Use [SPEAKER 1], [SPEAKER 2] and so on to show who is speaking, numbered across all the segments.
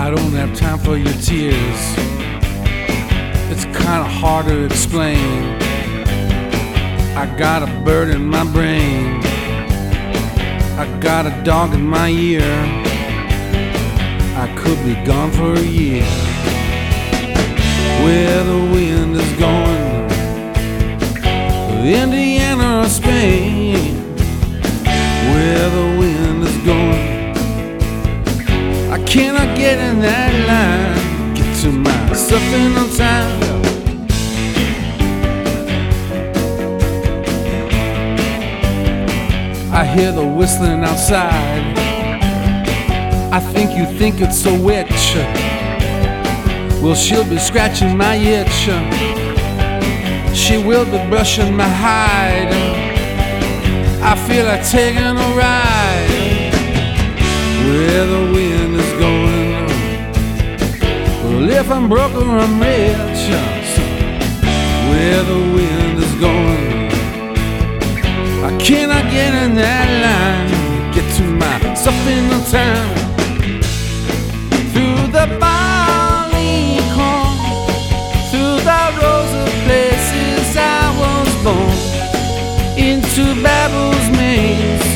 [SPEAKER 1] I don't have time for your tears. It's kinda hard to explain. I got a bird in my brain. I got a dog in my ear. I could be gone for a year. Where the wind is going, Indiana or Spain. Where the wind is going, I cannot get in that line. Get to myself in no time. I hear the whistling outside. I think you think it's a witch. Well, she'll be scratching my itch. She will be brushing my hide. I feel like taking a ride. Where the wind is going, well, if I'm broke or I'm rich. Where the wind is going, I cannot get in that line. Get to myself in no time. Through the barley corn, through the rows of places I was born, into Babel's maze.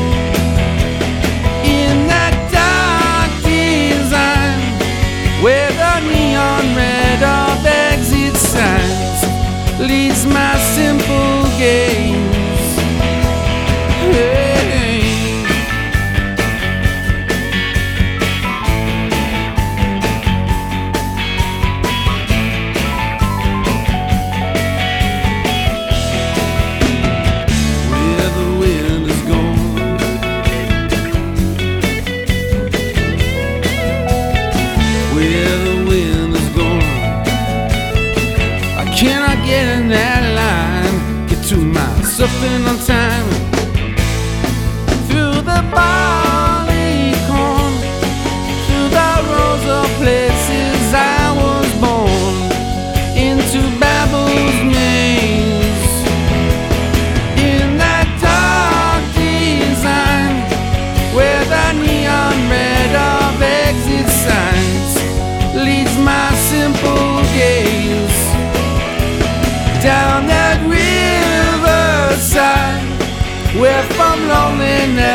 [SPEAKER 1] In that dark design, where the neon red of exit signs leads my simple gaze. Cannot get in that line. Get to myself in no time. Through the barley corn, through the rows of places I was born, into Babel's maze. In that dark design, where the neon red of exit signs leads my simple gaze. Down that riverside, where from loneliness